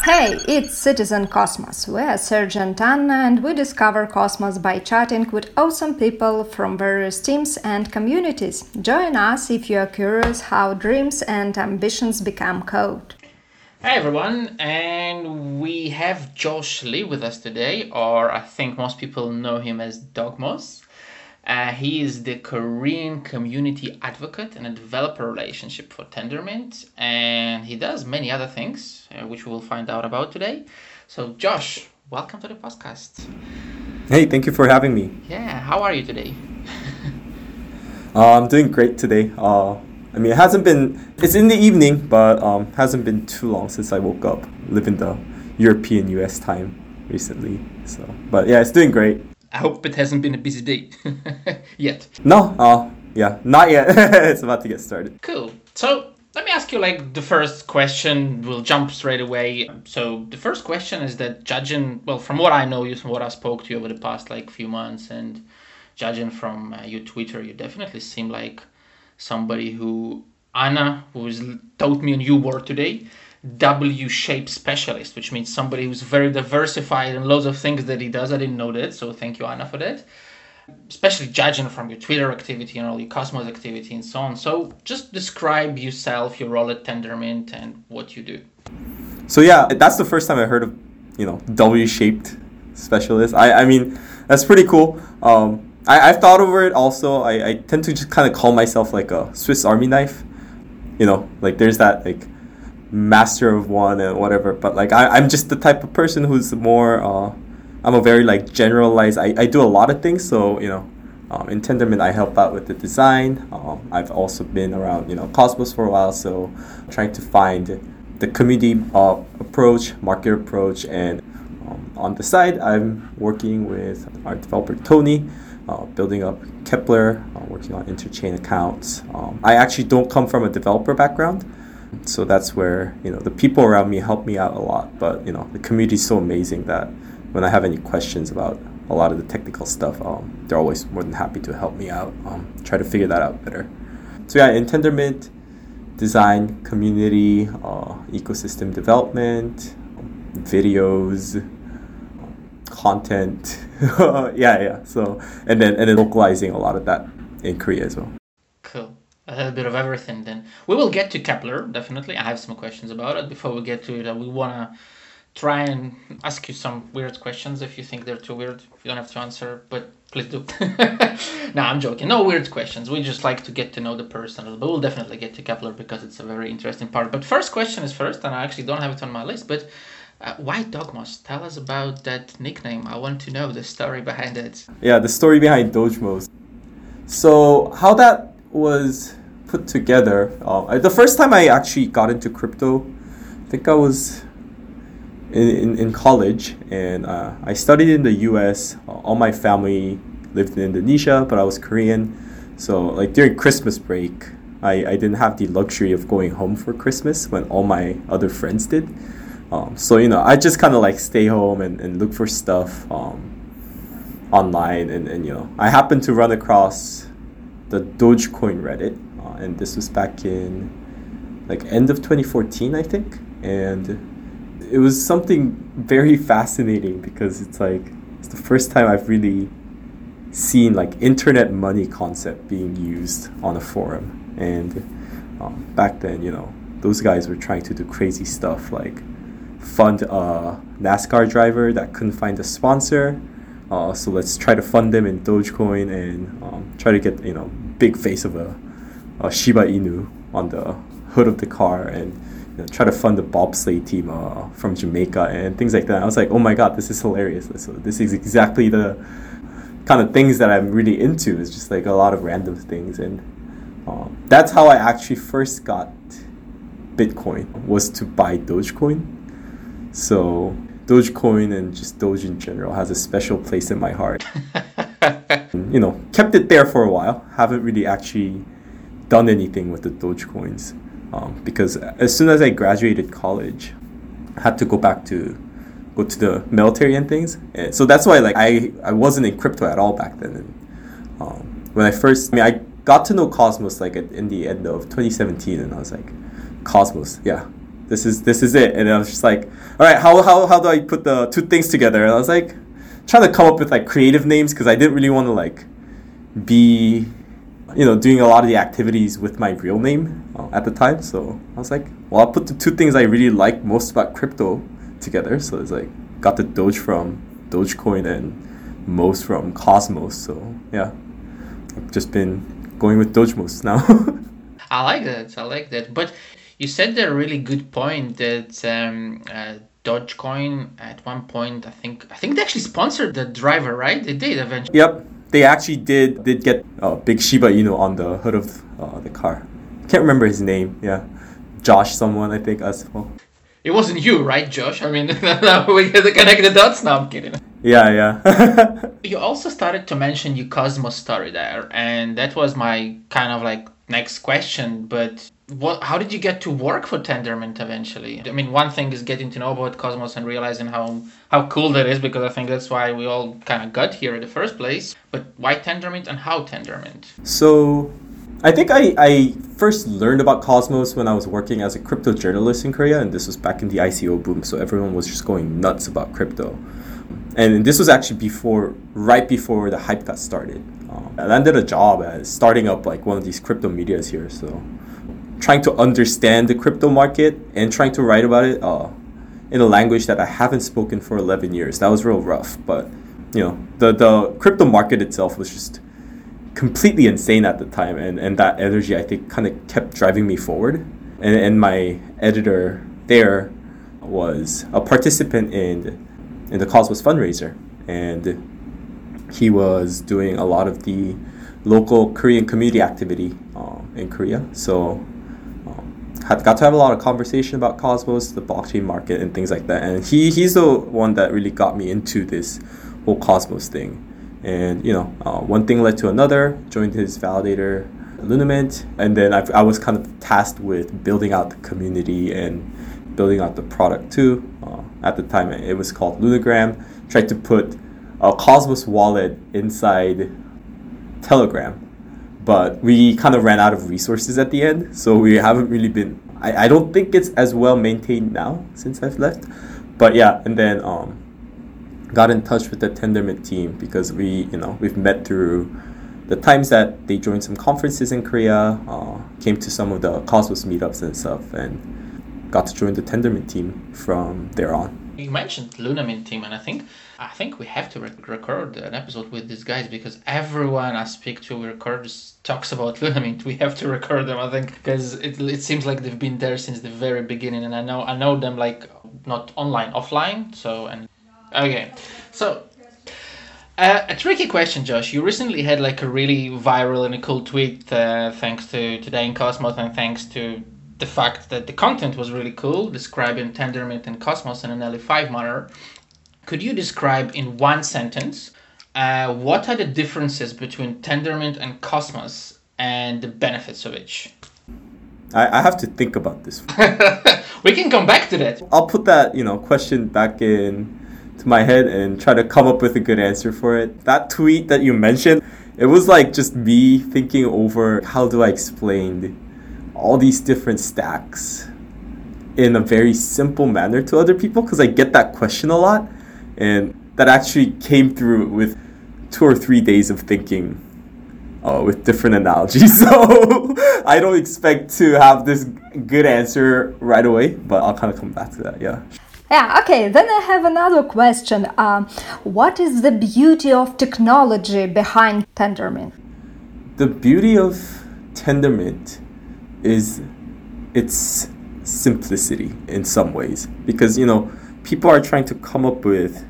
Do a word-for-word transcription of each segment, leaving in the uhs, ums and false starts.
Hey, it's Citizen Cosmos. We're Serge and Anna, and we discover Cosmos by chatting with awesome people from various teams and communities. Join us if you are curious how dreams and ambitions become code. Hi everyone, and we have Josh Lee with us today, or I think most people know him as Dogmos. Uh, he is the Korean community advocate and a developer relationship for Tendermint, and he does many other things, uh, which we will find out about today. So Josh, welcome to the podcast. Hey, thank you for having me. Yeah, how are you today? uh, I'm doing great today. Uh, I mean, it hasn't been, it's in the evening, but um, hasn't been too long since I woke up, living the European U S time recently. So, but yeah, it's doing great. I hope it hasn't been a busy day yet. No, uh, yeah, not yet. It's about to get started. Cool. So let me ask you like the first question. We'll jump straight away. So the first question is that judging, well, from what I know you, from what I spoke to you over the past like few months, and judging from uh, your Twitter, you definitely seem like somebody who Anna, who has told me a new word today, W-shaped specialist, which means somebody who's very diversified in loads of things that he does. I didn't know that, so thank you, Anna, for that. Especially judging from your Twitter activity and all your Cosmos activity and so on. So just describe yourself, your role at Tendermint, and what you do. So yeah, that's the first time I heard of, you know, W-shaped specialist. I, I mean, that's pretty cool. Um, I, I've thought over it also. I, I tend to just kind of call myself like a Swiss Army knife. You know, like there's that like master of one and whatever, but like I, I'm just the type of person who's more uh, I'm a very like generalized. I, I do a lot of things, so you know um, in Tendermint I help out with the design. um, I've also been around you know Cosmos for a while, so trying to find the community uh, approach, market approach, and um, on the side I'm working with our developer Tony, uh, building up Kepler, uh, working on interchain accounts. um, I actually don't come from a developer background, so that's where, you know, the people around me help me out a lot. But, you know, the community is so amazing that when I have any questions about a lot of the technical stuff, um, they're always more than happy to help me out, um, try to figure that out better. So yeah, in Tendermint, design, community, uh, ecosystem development, videos, content. yeah, yeah. So, and then, and then localizing a lot of that in Korea as well. Cool. A little bit of everything then. We will get to Kepler, definitely. I have some questions about it. Before we get to it, uh, we want to try and ask you some weird questions if you think they're too weird. You don't have to answer, but please do. No, I'm joking. No weird questions. We just like to get to know the person. But we'll definitely get to Kepler because it's a very interesting part. But first question is first, and I actually don't have it on my list, but uh, why Dogmos? Tell us about that nickname. I want to know the story behind it. Yeah, the story behind Dogmos. So how that was put together. Uh, the first time I actually got into crypto, I think I was in, in, in college, and uh, I studied in the U S. Uh, all my family lived in Indonesia, but I was Korean. So like during Christmas break, I, I didn't have the luxury of going home for Christmas when all my other friends did. Um, so, you know, I just kind of like stay home and, and look for stuff um, online. And, and, you know, I happened to run across the Dogecoin Reddit. Uh, and this was back in like end of twenty fourteen, I think. And it was something very fascinating because it's like, it's the first time I've really seen like internet money concept being used on a forum. And um, back then, you know, those guys were trying to do crazy stuff like fund a NASCAR driver that couldn't find a sponsor. Uh, so let's try to fund them in Dogecoin and um, try to get, you know, big face of a Uh, Shiba Inu on the hood of the car, and you know, try to fund the bobsleigh team uh, from Jamaica and things like that. I was like, oh my god, this is hilarious. So this is exactly the kind of things that I'm really into. It's just like a lot of random things, and um, that's how I actually first got Bitcoin, was to buy Dogecoin. So Dogecoin and just Doge in general has a special place in my heart. And, you know, kept it there for a while. Haven't really actually done anything with the Dogecoins um, because as soon as I graduated college, I had to go back to go to the military and things. And so that's why like I, I wasn't in crypto at all back then. And, um, when I first, I mean, I got to know Cosmos like at, in the end of twenty seventeen, and I was like, Cosmos, yeah, This is this is it. And I was just like, all right, how how how do I put the two things together? And I was like, trying to come up with like creative names because I didn't really want to like be, you know, doing a lot of the activities with my real name uh, at the time. So I was like, well, I'll put the two things I really like most about crypto together. So it's like got the Doge from Dogecoin and Mos from Cosmos. So yeah, I've just been going with Dojemos now. I like that. I like that. But you said a really good point that um, uh, Dogecoin at one point, I think, I think they actually sponsored the driver, right? They did eventually. Yep, they actually did did get uh, big Shiba Inu on the hood of uh, the car. Can't remember his name. Yeah, Josh, someone I think as well. It wasn't you, right, Josh? I mean, we get to connect the dots now. I'm kidding. Yeah, yeah. You also started to mention your Cosmos story there, and that was my kind of like next question. But what? How did you get to work for Tendermint eventually? I mean, one thing is getting to know about Cosmos and realizing how how cool that is, because I think that's why we all kind of got here in the first place. But why Tendermint and how Tendermint? So, I think I, I first learned about Cosmos when I was working as a crypto journalist in Korea, and this was back in the I C O boom, so everyone was just going nuts about crypto. And this was actually before, right before the hype got started. Um, I landed a job as starting up like one of these crypto medias here, so trying to understand the crypto market and trying to write about it uh, in a language that I haven't spoken for eleven years. That was real rough, but you know, the, the crypto market itself was just completely insane at the time, and, and that energy I think kind of kept driving me forward. And, and my editor there was a participant in in the Cosmos fundraiser, and he was doing a lot of the local Korean community activity um, in Korea. So um, had got to have a lot of conversation about Cosmos, the blockchain market, and things like that. And he he's the one that really got me into this whole Cosmos thing. And you know, uh, one thing led to another. Joined his validator, Lunament, and then I, I was kind of tasked with building out the community and building out the product too. Uh, at the time, it was called Lunagram. Tried to put a Cosmos wallet inside Telegram, but we kind of ran out of resources at the end, so we haven't really been. I, I don't think it's as well maintained now since I've left, but yeah. And then um, got in touch with the Tendermint team because we, you know, we've met through the times that they joined some conferences in Korea, uh, came to some of the Cosmos meetups and stuff, and got to join the Tendermint team from there on. You mentioned Lunament team, and I think I think we have to rec- record an episode with these guys, because everyone I speak to, record, talks about Lunament. We have to record them, I think, because it it seems like they've been there since the very beginning, and I know I know them like not online, offline. So and okay, so. Uh, a tricky question, Josh. You recently had like a really viral and a cool tweet, uh, thanks to Today in Cosmos, and thanks to the fact that the content was really cool, describing Tendermint and Cosmos in an L E five manner. Could you describe in one sentence uh, what are the differences between Tendermint and Cosmos and the benefits of each? I, I have to think about this. We can come back to that. I'll put that, you know, question back in to my head and try to come up with a good answer for it. That tweet that you mentioned, it was like just me thinking over how do I explain all these different stacks in a very simple manner to other people, because I get that question a lot, and that actually came through with two or three days of thinking uh, with different analogies. So I don't expect to have this good answer right away, but I'll kind of come back to that. Yeah. Yeah, okay, then I have another question. Uh, what is the beauty of technology behind Tendermint? The beauty of Tendermint is its simplicity in some ways, because, you know, people are trying to come up with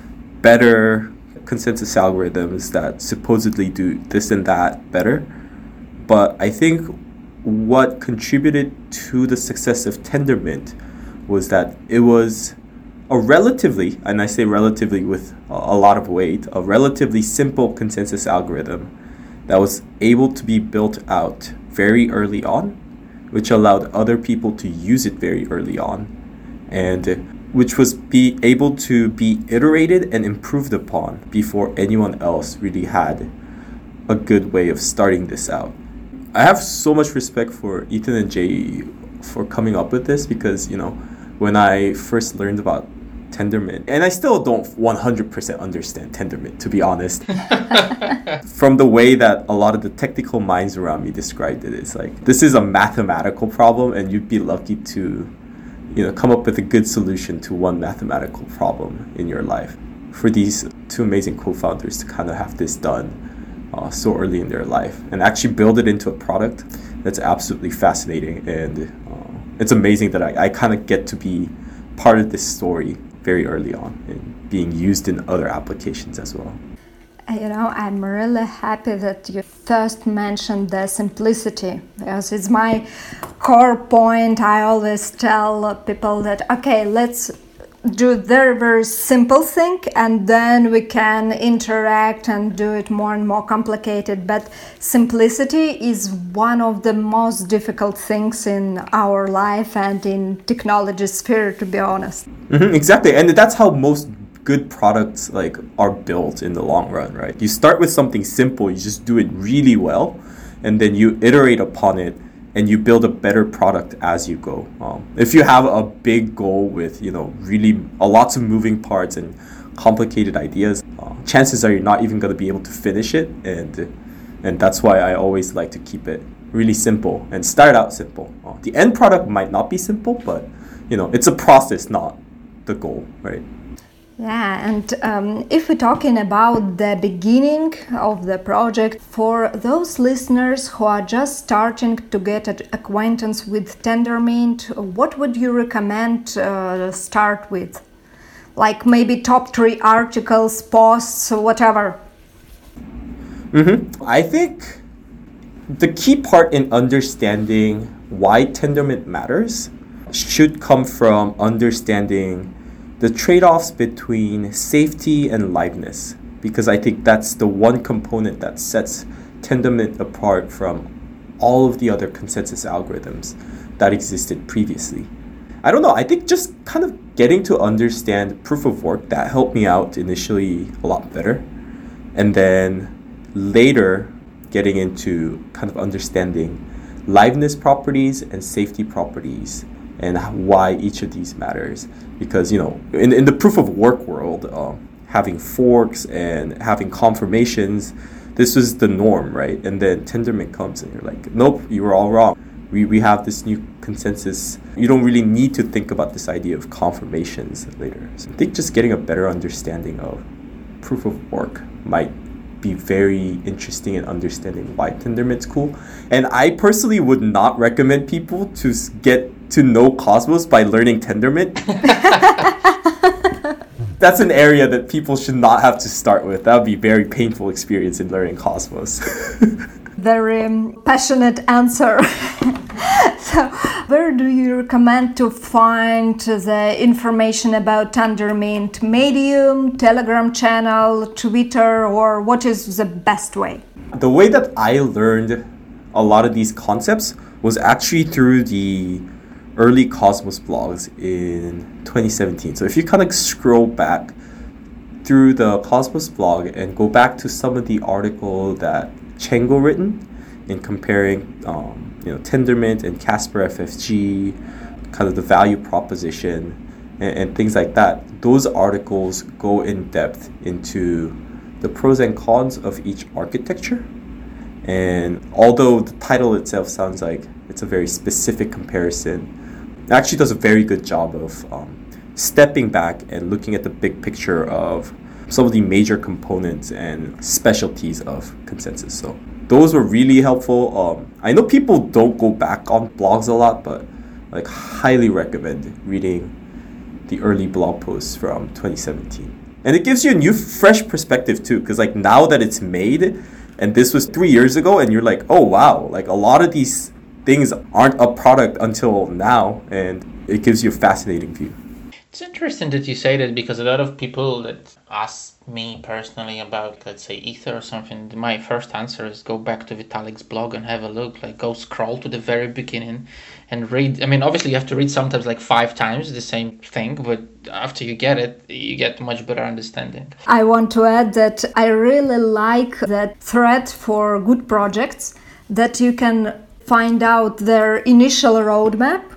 better consensus algorithms that supposedly do this and that better. But I think what contributed to the success of Tendermint was that it was a relatively, and I say relatively with a lot of weight, a relatively simple consensus algorithm that was able to be built out very early on, which allowed other people to use it very early on, and which was be able to be iterated and improved upon before anyone else really had a good way of starting this out. I have so much respect for Ethan and Jay for coming up with this because, you know, when I first learned about Tendermint, and I still don't one hundred percent understand Tendermint, to be honest. From the way that a lot of the technical minds around me described it, it's like, this is a mathematical problem and you'd be lucky to, you know, come up with a good solution to one mathematical problem in your life. For these two amazing co-founders to kind of have this done uh, so early in their life and actually build it into a product, that's absolutely fascinating. And uh, it's amazing that I, I kind of get to be part of this story very early on and being used in other applications as well. You know, I'm really happy that you first mentioned the simplicity, because it's my core point. I always tell people that, okay, let's do very, very simple thing and then we can interact and do it more and more complicated. But simplicity is one of the most difficult things in our life and in technology sphere, to be honest. Mm-hmm, exactly. And that's how most good products like are built in the long run, right? You start with something simple, you just do it really well, and then you iterate upon it and you build a better product as you go. Um, if you have a big goal with, you know, really a lots of moving parts and complicated ideas, uh, chances are you're not even going to be able to finish it. And and that's why I always like to keep it really simple and start out simple. Uh, the end product might not be simple, but, you know, it's a process, not the goal, right? Yeah, and um, if we're talking about the beginning of the project, for those listeners who are just starting to get acquaintance with Tendermint, what would you recommend uh, start with? Like maybe top three articles, posts, whatever. Mm-hmm. I think the key part in understanding why Tendermint matters should come from understanding the trade-offs between safety and liveness, because I think that's the one component that sets Tendermint apart from all of the other consensus algorithms that existed previously. I don't know, I think just kind of getting to understand proof of work, that helped me out initially a lot better. And then later getting into kind of understanding liveness properties and safety properties and why each of these matters. Because, you know, in, in the proof of work world, um, having forks and having confirmations, this was the norm, right? And then Tendermint comes and you're like, nope, you were all wrong. We we have this new consensus. You don't really need to think about this idea of confirmations later. So I think just getting a better understanding of proof of work might be very interesting in understanding why Tendermint's cool. And I personally would not recommend people to get to know Cosmos by learning Tendermint. That's an area that people should not have to start with. That would be a very painful experience in learning Cosmos. Very um, passionate answer. So, where do you recommend to find the information about Tendermint? Medium, Telegram channel, Twitter, or what is the best way? The way that I learned a lot of these concepts was actually through the early Cosmos blogs in twenty seventeen. So if you kind of scroll back through the Cosmos blog and go back to some of the article that Chengo written in comparing um, you know, Tendermint and Casper F F G, kind of the value proposition and, and things like that, those articles go in depth into the pros and cons of each architecture. And although the title itself sounds like it's a very specific comparison, it actually does a very good job of um, stepping back and looking at the big picture of some of the major components and specialties of consensus. So those were really helpful. Um, I know people don't go back on blogs a lot, but like highly recommend reading the early blog posts from twenty seventeen. And it gives you a new fresh perspective too, because like now that it's made, and this was three years ago, and you're like, oh wow, like a lot of these things aren't a product until now, and it gives you a fascinating view. It's interesting that you say that, because a lot of people that ask me personally about, let's say, Ether or something, my first answer is go back to Vitalik's blog and have a look, like go scroll to the very beginning and read. I mean, obviously you have to read sometimes like five times the same thing, but after you get it, you get much better understanding. I want to add that I really like that thread for good projects, that you can find out their initial roadmap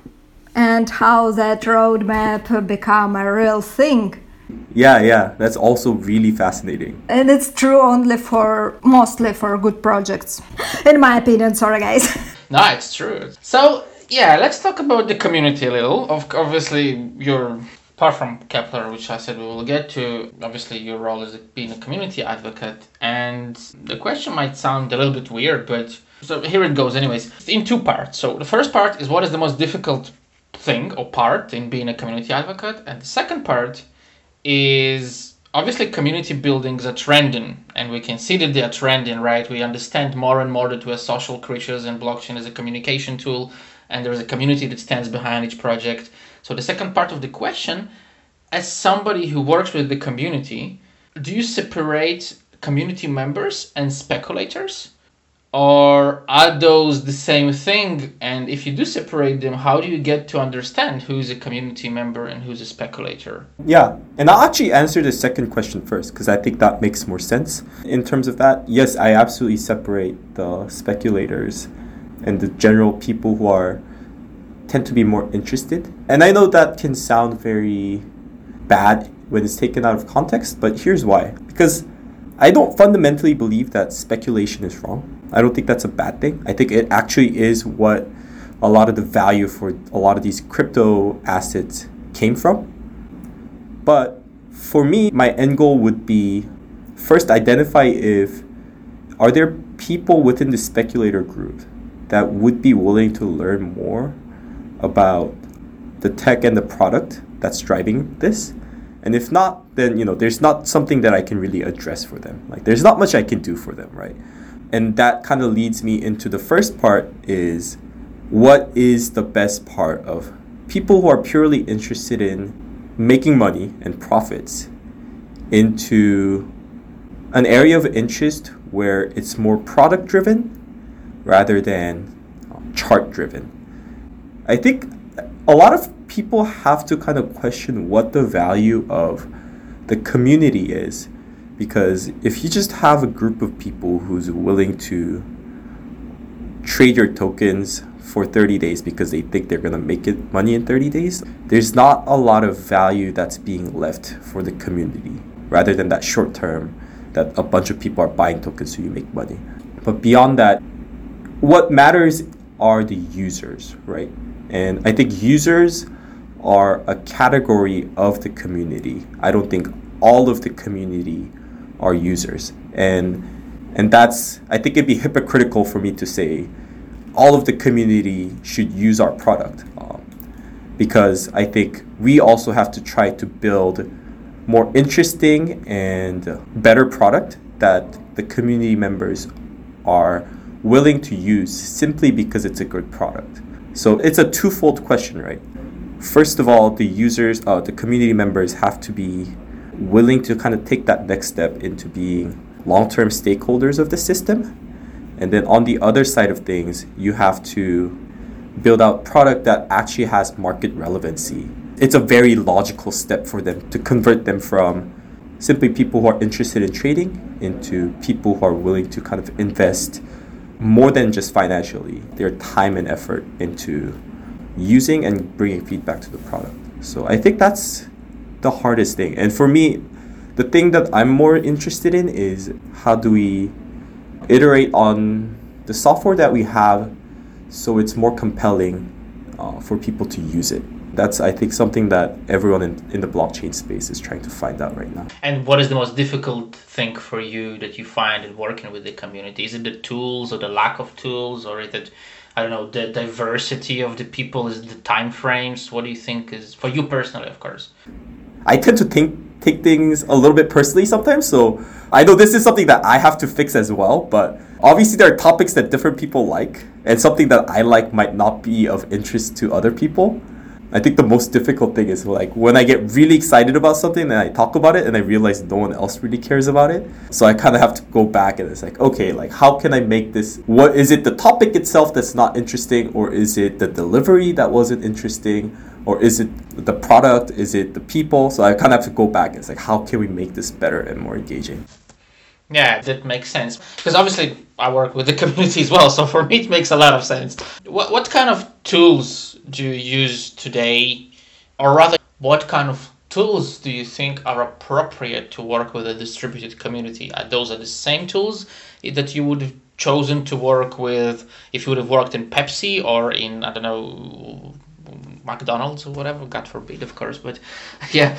and how that roadmap become a real thing. Yeah, yeah, that's also really fascinating. And it's true only for, mostly for good projects. In my opinion, sorry guys. No, it's true. So, yeah, let's talk about the community a little. Of Obviously, you're, apart from Kepler, which I said we will get to, obviously your role is being a community advocate. And the question might sound a little bit weird, but so here it goes anyways. In two parts. So the first part is what is the most difficult thing or part in being a community advocate? And the second part is obviously community buildings are trending, and we can see that they are trending, right? We understand more and more that we are social creatures and blockchain is a communication tool, and there is a community that stands behind each project. So the second part of the question, as somebody who works with the community, do you separate community members and speculators? Or are those the same thing? And if you do separate them, how do you get to understand who's a community member and who's a speculator? Yeah, and I'll actually answer the second question first because I think that makes more sense. In terms of that, yes, I absolutely separate the speculators and the general people who are tend to be more interested. And I know that can sound very bad when it's taken out of context, but here's why. Because I don't fundamentally believe that speculation is wrong. I don't think that's a bad thing. I think it actually is what a lot of the value for a lot of these crypto assets came from. But for me, my end goal would be first identify if are there people within the speculator group that would be willing to learn more about the tech and the product that's driving this. And if not, then you know there's not something that I can really address for them. Like there's not much I can do for them, right? And that kind of leads me into the first part is what is the best part of people who are purely interested in making money and profits into an area of interest where it's more product driven rather than chart driven. I think a lot of people have to kind of question what the value of the community is, because if you just have a group of people who's willing to trade your tokens for thirty days because they think they're going to make it money in thirty days, there's not a lot of value that's being left for the community rather than that short term that a bunch of people are buying tokens so you make money. But beyond that, what matters are the users, right? And I think users are a category of the community. I don't think all of the community are users. And and that's, I think it'd be hypocritical for me to say all of the community should use our product. Um, because I think we also have to try to build more interesting and better product that the community members are willing to use simply because it's a good product. So it's a twofold question, right? First of all, the users, uh, the community members have to be willing to kind of take that next step into being long-term stakeholders of the system. And then on the other side of things, you have to build out product that actually has market relevancy. It's a very logical step for them to convert them from simply people who are interested in trading into people who are willing to kind of invest more than just financially, their time and effort into using and bringing feedback to the product. So I think that's the hardest thing. And for me, the thing that I'm more interested in is how do we iterate on the software that we have so it's more compelling uh, for people to use it. That's, I think, something that everyone in, in the blockchain space is trying to find out right now. And what is the most difficult thing for you that you find in working with the community? Is it the tools or the lack of tools, or is it, I don't know, the diversity of the people? Is it the time frames? What do you think is, for you personally, of course? I tend to think, take things a little bit personally sometimes, so I know this is something that I have to fix as well, but obviously there are topics that different people like, and something that I like might not be of interest to other people. I think the most difficult thing is like when I get really excited about something and I talk about it and I realize no one else really cares about it. So I kind of have to go back and it's like, okay, like how can I make this, what is it the topic itself that's not interesting, or is it the delivery that wasn't interesting, or is it the product, is it the people? So I kind of have to go back and it's like, how can we make this better and more engaging? Yeah, that makes sense. Because obviously I work with the community as well, so for me it makes a lot of sense. What what kind of tools do you use today, or rather, what kind of tools do you think are appropriate to work with a distributed community? Are those are the same tools that you would have chosen to work with if you would have worked in Pepsi or in, I don't know, McDonald's or whatever? God forbid, of course, but yeah,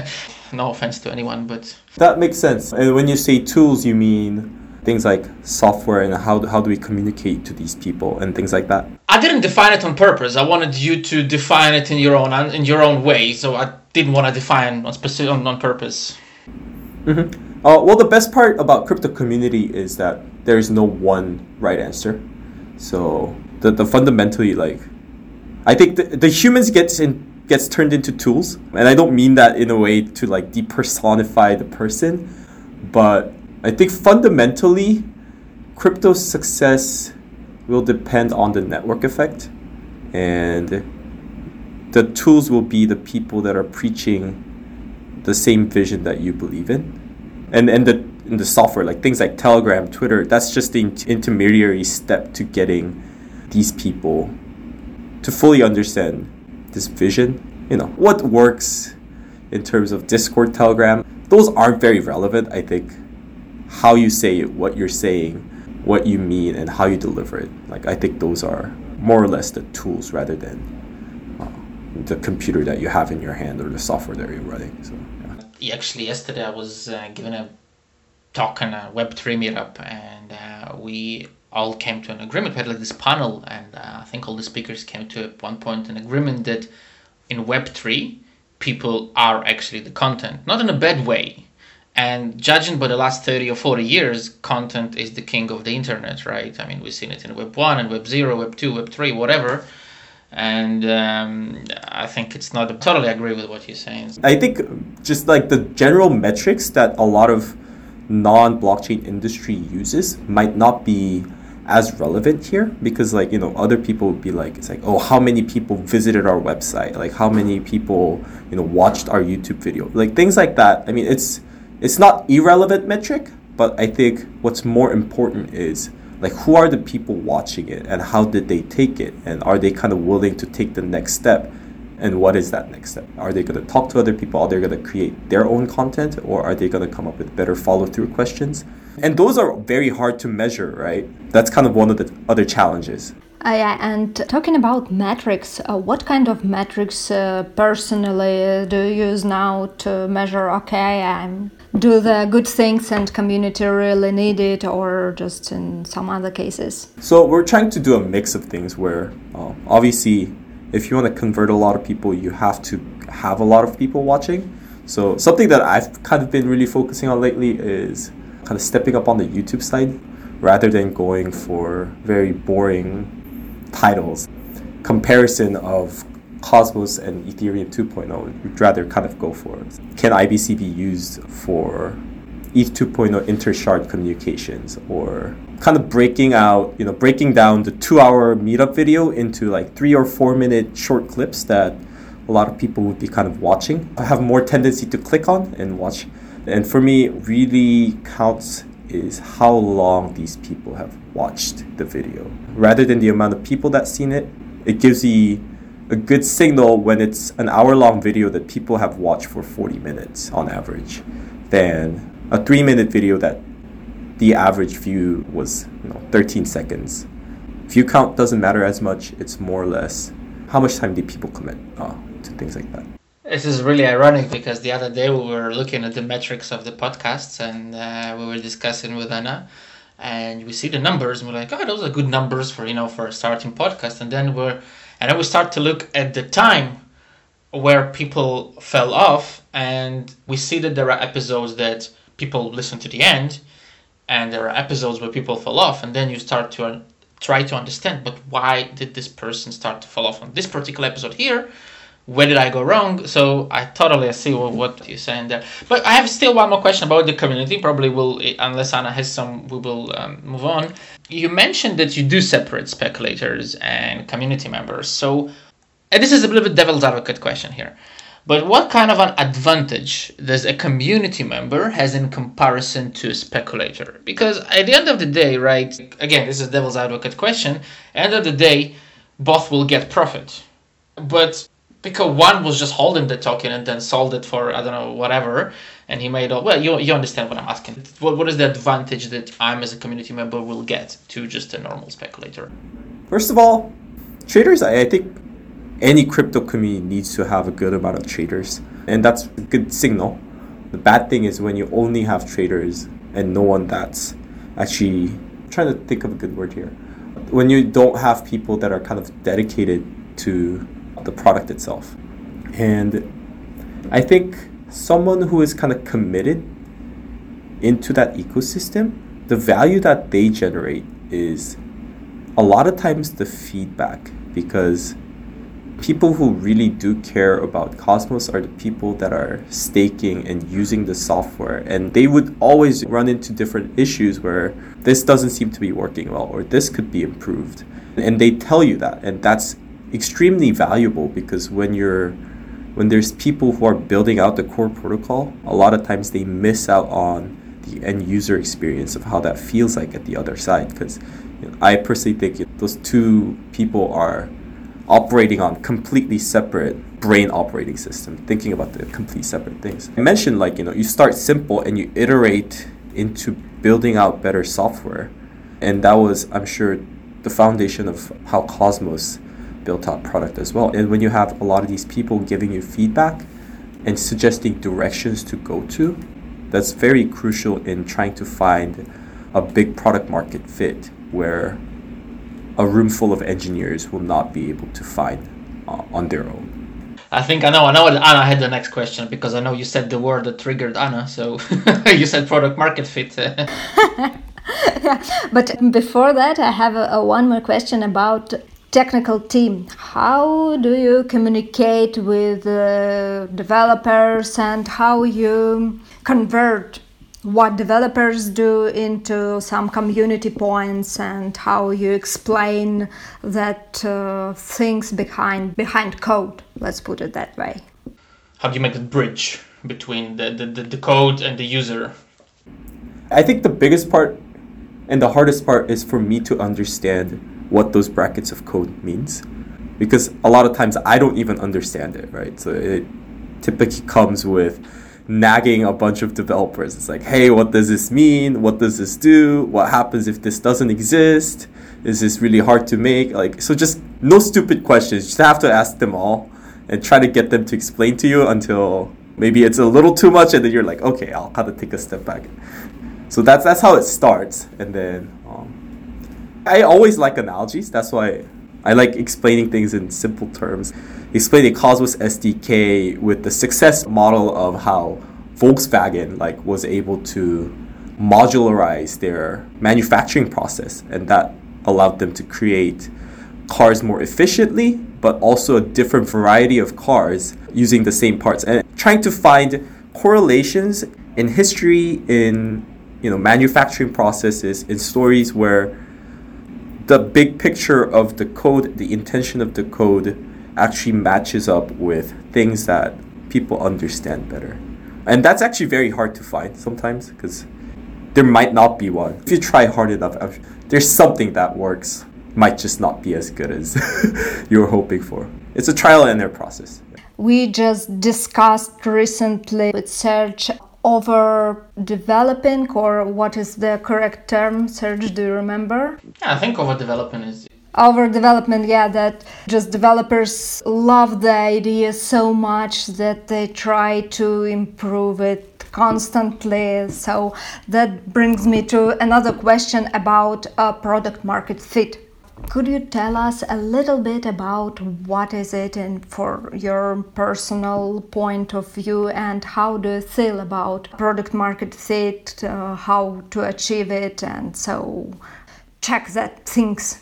no offense to anyone, but... That makes sense. And when you say tools, you mean things like software and how, how do we communicate to these people and things like that? I didn't define it on purpose. I wanted you to define it in your own in your own way, so I didn't want to define on specific on, on purpose. Mm-hmm. Uh, well, the best part about crypto community is that there is no one right answer. So the the fundamentally, like, I think the, the humans gets in gets turned into tools, and I don't mean that in a way to like depersonify the person, but I think fundamentally, crypto success will depend on the network effect, and the tools will be the people that are preaching the same vision that you believe in. And and the in the software, like things like Telegram, Twitter, that's just the intermediary step to getting these people to fully understand this vision. You know, what works in terms of Discord, Telegram, those aren't very relevant, I think. How you say it, what you're saying, what you mean, and how you deliver it. Like, I think those are more or less the tools rather than uh, the computer that you have in your hand or the software that you're running. So, yeah. Actually, yesterday I was uh, giving a talk on a Web three meetup, and uh, we all came to an agreement. We had like this panel, and uh, I think all the speakers came to at one point an agreement that in Web three, people are actually the content, not in a bad way. And judging by the last thirty or forty years, content is the king of the internet, right? I mean, we've seen it in Web one and Web zero, Web two, Web three, whatever. And um, I think it's not, I totally agree with what you're saying. I think just like the general metrics that a lot of non-blockchain industry uses might not be as relevant here, because like, you know, other people would be like, it's like, oh, how many people visited our website? Like how many people, you know, watched our YouTube video? Like things like that. I mean, it's, It's not irrelevant metric, but I think what's more important is like who are the people watching it and how did they take it, and are they kind of willing to take the next step, and what is that next step? Are they going to talk to other people? Are they going to create their own content, or are they going to come up with better follow-through questions? And those are very hard to measure, right? That's kind of one of the other challenges. Uh, yeah, and talking about metrics, uh, what kind of metrics uh, personally do you use now to measure, okay, I'm do the good things and community really need it, or just in some other cases? So we're trying to do a mix of things where uh, obviously if you want to convert a lot of people, you have to have a lot of people watching. So something that I've kind of been really focusing on lately is kind of stepping up on the YouTube side rather than going for very boring titles. Comparison of Cosmos and Ethereum two point oh, we'd rather kind of go for, can I B C be used for E T H two point oh inter-shard communications, or kind of breaking out, you know, breaking down the two-hour meetup video into like three or four-minute short clips that a lot of people would be kind of watching. I have more tendency to click on and watch. And for me, really counts is how long these people have watched the video. Rather than the amount of people that's seen it, it gives you a good signal when it's an hour-long video that people have watched for forty minutes on average, than a three-minute video that the average view was, you know, thirteen seconds. View count doesn't matter as much. It's more or less how much time did people commit uh, to things like that. This is really ironic because the other day we were looking at the metrics of the podcasts, and uh, we were discussing with Anna, and we see the numbers and we're like, oh, those are good numbers for, you know, for a starting podcast. And then we're And then we start to look at the time where people fell off, and we see that there are episodes that people listen to the end, and there are episodes where people fall off, and then you start to uh, try to understand, but why did this person start to fall off on this particular episode here? Where did I go wrong? So I totally see what, what you're saying there. But I have still one more question about the community. Probably will, unless Anna has some, we will um, move on. You mentioned that you do separate speculators and community members. So, and this is a bit of a devil's advocate question here. But what kind of an advantage does a community member has in comparison to a speculator? Because at the end of the day, right, again, this is a devil's advocate question. At the end of the day, both will get profit. But because one was just holding the token and then sold it for, I don't know, whatever, and he made all, well, you you understand what I'm asking. What What is the advantage that I'm as a community member will get to just a normal speculator? First of all, traders, I, I think any crypto community needs to have a good amount of traders, and that's a good signal. The bad thing is when you only have traders and no one that's actually, I'm trying to think of a good word here, when you don't have people that are kind of dedicated to the product itself. And I think someone who is kind of committed into that ecosystem, the value that they generate is a lot of times the feedback, because people who really do care about Cosmos are the people that are staking and using the software, and they would always run into different issues where this doesn't seem to be working well or this could be improved, and they tell you that, and that's extremely valuable, because when you're when there's people who are building out the core protocol, a lot of times they miss out on the end user experience of how that feels like at the other side, because you know, I personally think those two people are operating on completely separate brain operating system, thinking about the complete separate things. I mentioned, like, you know, you start simple and you iterate into building out better software. And that was, I'm sure, the foundation of how Cosmos built out product as well. And when you have a lot of these people giving you feedback and suggesting directions to go to, that's very crucial in trying to find a big product market fit where a room full of engineers will not be able to find uh, on their own. I think I know. I know what Anna had the next question, because I know you said the word that triggered Anna. So you said product market fit. Yeah, but before that, I have a, a one more question about technical team. How do you communicate with uh, developers, and how you convert what developers do into some community points, and how you explain that uh, things behind behind code, let's put it that way? How do you make the bridge between the, the, the, the code and the user? I think the biggest part and the hardest part is for me to understand what those brackets of code means, because a lot of times I don't even understand it, right? So it typically comes with nagging a bunch of developers. It's like, hey, what does this mean? What does this do? What happens if this doesn't exist? Is this really hard to make? Like, so just no stupid questions. You just have to ask them all and try to get them to explain to you until maybe it's a little too much, and then you're like, okay, I'll kind of take a step back. So that's that's how it starts. And then um, I always like analogies. That's why I like explaining things in simple terms. Explaining Cosmos S D K with the success model of how Volkswagen like was able to modularize their manufacturing process, and that allowed them to create cars more efficiently, but also a different variety of cars using the same parts, and trying to find correlations in history, in you know manufacturing processes, in stories where the big picture of the code, the intention of the code, actually matches up with things that people understand better. And that's actually very hard to find sometimes, because there might not be one. If you try hard enough, there's something that works, might just not be as good as you were hoping for. It's a trial and error process. We just discussed recently with Serge over developing, or what is the correct term? Serge, do you remember? Yeah, I think over development is Over development, yeah, that just developers love the idea so much that they try to improve it constantly. So that brings me to another question about a product market fit. Could you tell us a little bit about what is it, and for your personal point of view, and how do you feel about product market fit, uh, how to achieve it, and so check that things.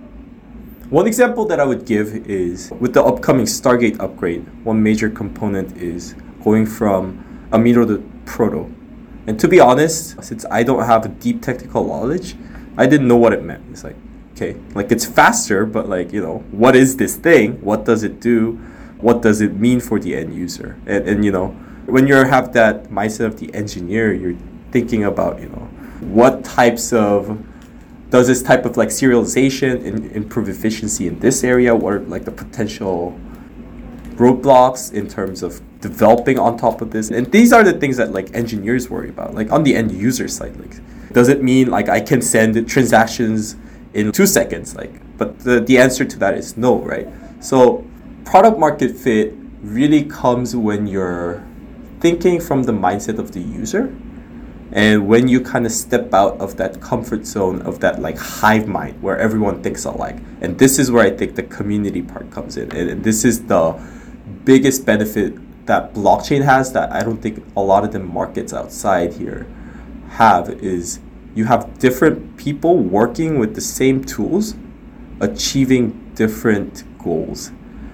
One example that I would give is with the upcoming Stargate upgrade, one major component is going from Amino to Proto. And to be honest, since I don't have a deep technical knowledge, I didn't know what it meant. It's like, okay, like it's faster, but like, you know, what is this thing? What does it do? What does it mean for the end user? And, and you know, when you have that mindset of the engineer, you're thinking about, you know, what types of does this type of like serialization in, improve efficiency in this area? What are like the potential roadblocks in terms of developing on top of this? And these are the things that like engineers worry about, like on the end user side. Like, does it mean like I can send transactions in two seconds? Like, but the, the answer to that is no, right? So product market fit really comes when you're thinking from the mindset of the user, and when you kind of step out of that comfort zone of that like hive mind where everyone thinks alike. And this is where I think the community part comes in, and, and this is the biggest benefit that blockchain has that I don't think a lot of the markets outside here have, is you have different people working with the same tools, achieving different goals.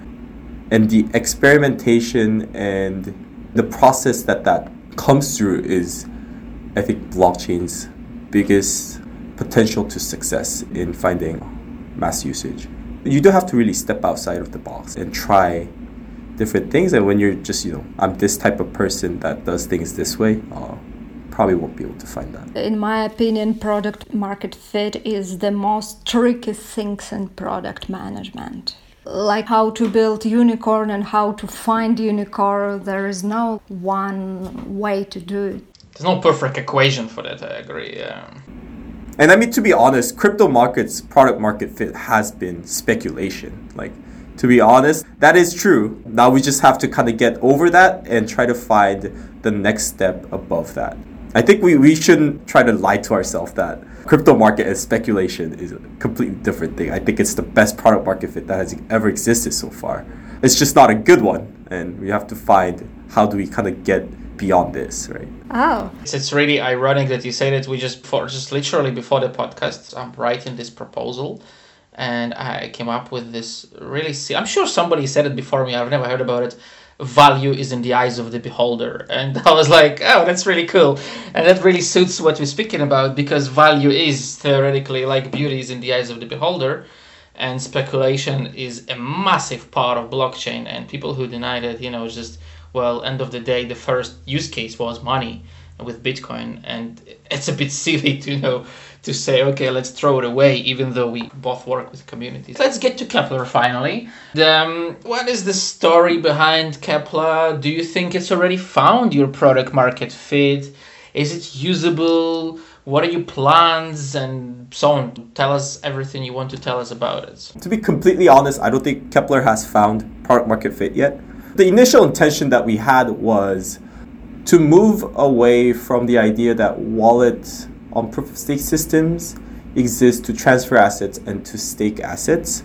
And the experimentation and the process that that comes through is, I think, blockchain's biggest potential to success in finding mass usage. You do have to really step outside of the box and try different things. And when you're just, you know, I'm this type of person that does things this way, uh, probably won't be able to find that. In my opinion, product market fit is the most tricky things in product management. Like how to build unicorn and how to find unicorn. There is no one way to do it. There's no perfect equation for that, I agree. Yeah. And I mean, to be honest, crypto markets product market fit has been speculation. Like, to be honest, that is true. Now we just have to kind of get over that and try to find the next step above that. I think we, we shouldn't try to lie to ourselves that crypto market and speculation is a completely different thing. I think it's the best product market fit that has ever existed so far. It's just not a good one, and we have to find how do we kind of get beyond this, right? Oh. It's, it's really ironic that you say that. We just, before, just literally before the podcast, I'm writing this proposal, and I came up with this really, I'm sure somebody said it before me, I've never heard about it. Value is in the eyes of the beholder. And I was like, oh, that's really cool. And that really suits what we're speaking about, because value is theoretically like beauty is in the eyes of the beholder. And speculation is a massive part of blockchain. And people who deny that, you know, just, well, end of the day, the first use case was money with Bitcoin. And it's a bit silly to, you know, to say, okay, let's throw it away, even though we both work with communities. Let's get to Kepler finally. The, um, what is the story behind Kepler? Do you think it's already found your product market fit? Is it usable? What are your plans? And so on. Tell us everything you want to tell us about it. To be completely honest, I don't think Kepler has found product market fit yet. The initial intention that we had was to move away from the idea that wallets on proof-of-stake systems exist to transfer assets and to stake assets,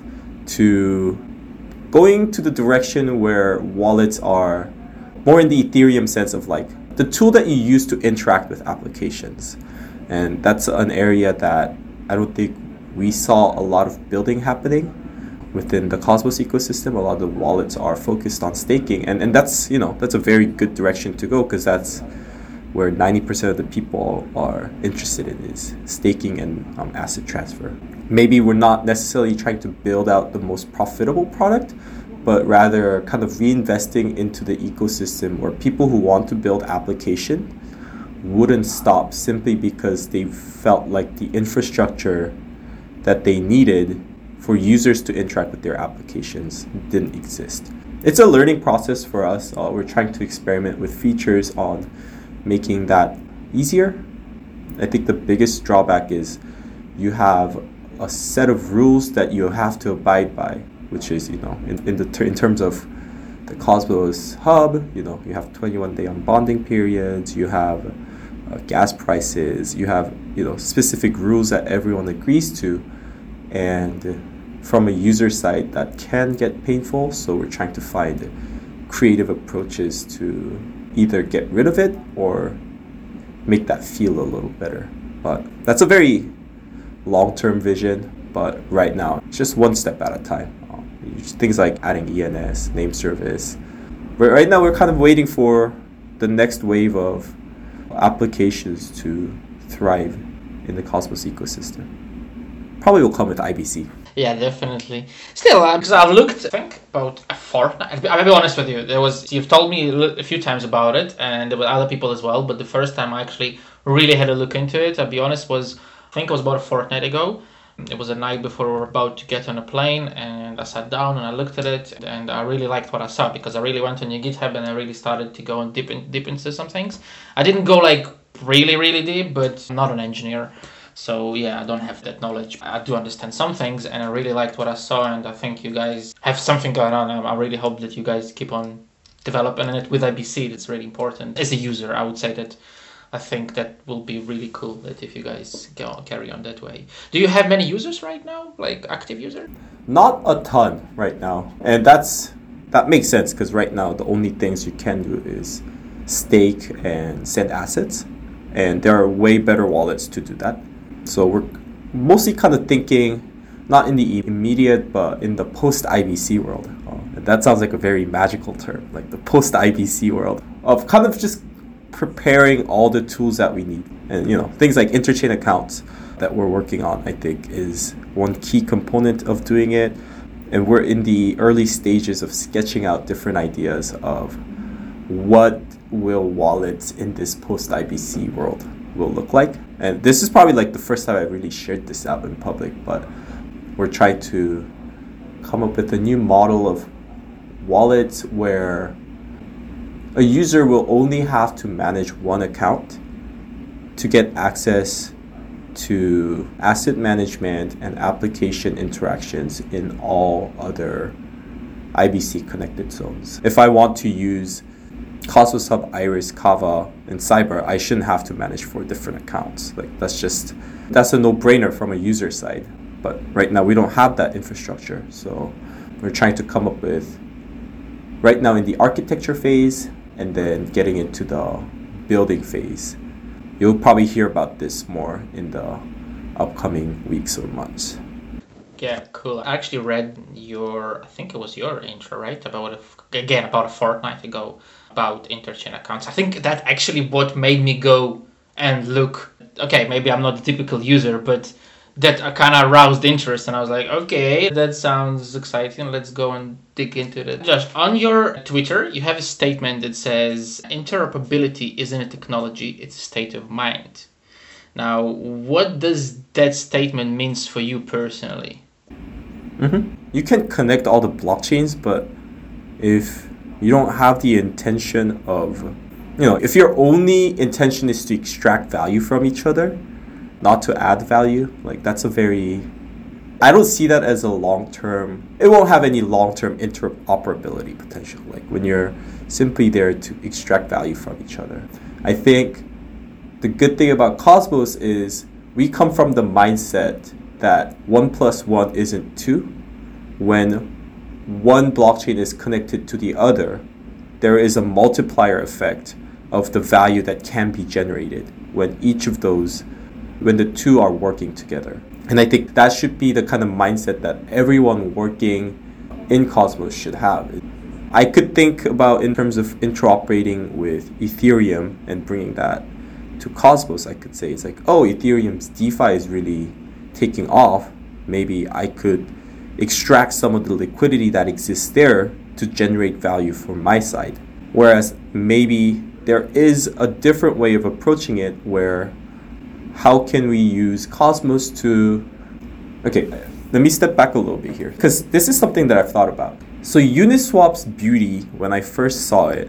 to going to the direction where wallets are more in the Ethereum sense of like the tool that you use to interact with applications. And that's an area that I don't think we saw a lot of building happening within the Cosmos ecosystem. A lot of the wallets are focused on staking, and, and that's, you know, that's a very good direction to go, because that's where ninety percent of the people are interested in, is staking and um, asset transfer. Maybe we're not necessarily trying to build out the most profitable product, but rather kind of reinvesting into the ecosystem where people who want to build application wouldn't stop simply because they felt like the infrastructure that they needed for users to interact with their applications didn't exist. It's a learning process for us. Uh, we're trying to experiment with features on making that easier. I think the biggest drawback is you have a set of rules that you have to abide by, which is, you know, in, in the ter- in terms of the Cosmos hub, you know, you have twenty-one day unbonding periods, you have uh, gas prices, you have, you know, specific rules that everyone agrees to, and from a user side that can get painful. So we're trying to find creative approaches to either get rid of it or make that feel a little better. But that's a very long-term vision, but right now it's just one step at a time. Um, things like adding E N S, name service. But right now we're kind of waiting for the next wave of applications to thrive in the Cosmos ecosystem. Probably will come with I B C. Yeah, definitely. Still, because uh, I've looked, I think, about a fortnight. I'll be honest with you. There was, you've told me a few times about it, and there were other people as well. But the first time I actually really had a look into it, I'll be honest, was I think it was about a fortnight ago. It was a night before we were about to get on a plane, and I sat down and I looked at it, and I really liked what I saw because I really went on your GitHub and I really started to go and deep, in, deep into some things. I didn't go like really, really deep, but I'm not an engineer. So yeah, I don't have that knowledge. I do understand some things, and I really liked what I saw, and I think you guys have something going on. I really hope that you guys keep on developing it with I B C. That's really important. As a user, I would say that I think that will be really cool that if you guys go carry on that way. Do you have many users right now, like active user? Not a ton right now, and that's that makes sense because right now the only things you can do is stake and send assets, and there are way better wallets to do that. So we're mostly kind of thinking not in the immediate, but in the post-I B C world. Uh, that sounds like a very magical term, like the post-I B C world of kind of just preparing all the tools that we need. And, you know, things like interchain accounts that we're working on, I think, is one key component of doing it. And we're in the early stages of sketching out different ideas of what will wallets in this post-I B C world will look like. And this is probably like the first time I really shared this out in public, but we're trying to come up with a new model of wallets where a user will only have to manage one account to get access to asset management and application interactions in all other I B C connected zones. If I want to use Cosmos Hub, Iris, Kava, and Cyber, I shouldn't have to manage four different accounts. Like that's just, that's a no-brainer from a user side. But right now we don't have that infrastructure. So we're trying to come up with, right now in the architecture phase, and then getting into the building phase. You'll probably hear about this more in the upcoming weeks or months. Yeah, cool. I actually read your, I think it was your intro, right? About, a, again, about a fortnight ago, about interchain accounts. I think that actually what made me go and look, okay, maybe I'm not the typical user, but that kind of aroused interest, and I was like, okay, that sounds exciting. Let's go and dig into it. Josh, on your Twitter, you have a statement that says, interoperability isn't a technology, it's a state of mind. Now, what does that statement mean for you personally? Mm-hmm. You can connect all the blockchains, but if you don't have the intention of, you know, if your only intention is to extract value from each other, not to add value, like that's a very, I don't see that as a long-term, it won't have any long-term interoperability potential, like when you're simply there to extract value from each other. I think the good thing about Cosmos is we come from the mindset that one plus one isn't two. When one blockchain is connected to the other, there is a multiplier effect of the value that can be generated when each of those when the two are working together. And I think that should be the kind of mindset that everyone working in Cosmos should have. I could think about in terms of interoperating with Ethereum and bringing that to Cosmos. I could say it's like, oh, Ethereum's DeFi is really taking off. Maybe I could extract some of the liquidity that exists there to generate value for my side. Whereas maybe there is a different way of approaching it where how can we use Cosmos to, okay, let me step back a little bit here, because this is something that I've thought about. So Uniswap's beauty when I first saw it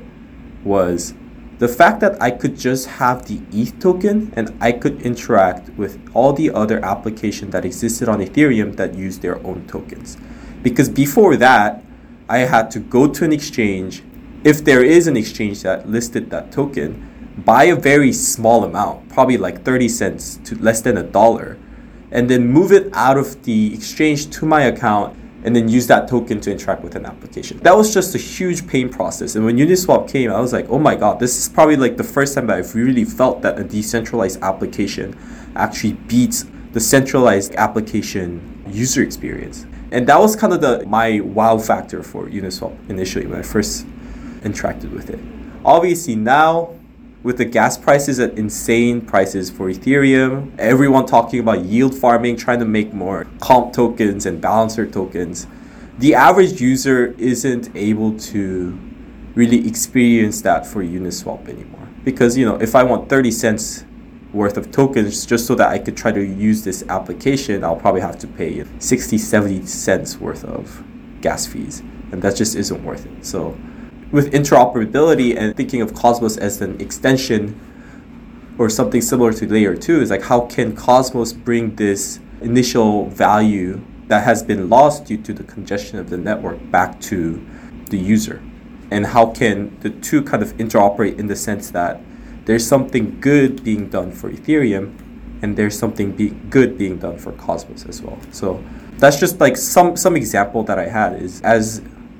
was the fact that I could just have the E T H token and I could interact with all the other applications that existed on Ethereum that used their own tokens. Because before that, I had to go to an exchange, if there is an exchange that listed that token, buy a very small amount, probably like thirty cents to less than a dollar, and then move it out of the exchange to my account and then use that token to interact with an application. That was just a huge pain process. And when Uniswap came, I was like, oh my God, this is probably like the first time that I've really felt that a decentralized application actually beats the centralized application user experience. And that was kind of the my wow factor for Uniswap initially when I first interacted with it. Obviously now, with the gas prices at insane prices for Ethereum, everyone talking about yield farming, trying to make more comp tokens and balancer tokens, the average user isn't able to really experience that for Uniswap anymore. Because, you know, if I want thirty cents worth of tokens just so that I could try to use this application, I'll probably have to pay sixty, seventy cents worth of gas fees. And that just isn't worth it. So with interoperability and thinking of Cosmos as an extension or something similar to layer two, is like, how can Cosmos bring this initial value that has been lost due to the congestion of the network back to the user? And how can the two kind of interoperate in the sense that there's something good being done for Ethereum and there's something be- good being done for Cosmos as well. So that's just like some, some example that I had is as